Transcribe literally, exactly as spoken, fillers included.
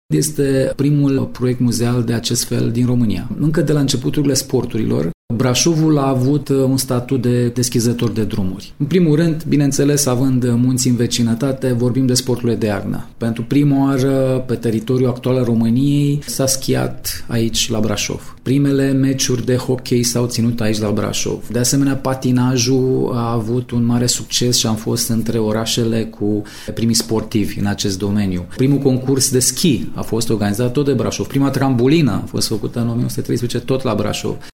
Este primul proiect muzeal de acest fel din România. Încă de la începuturile sporturilor, Brașovul a avut un statut de deschizător de drumuri. În primul rând, bineînțeles, având munții în vecinătate, vorbim de sporturile de iarnă. Pentru prima oară, pe teritoriul actual al României, s-a schiat aici, la Brașov. Primele meciuri de hockey s-au ținut aici, la Brașov. De asemenea, patinajul a avut un mare succes și am fost între orașele cu primii sportivi în acest domeniu. Primul concurs de schi a fost organizat tot de Brașov. Prima trambulină a fost făcută în o mie nouă sute treisprezece tot la Brașov.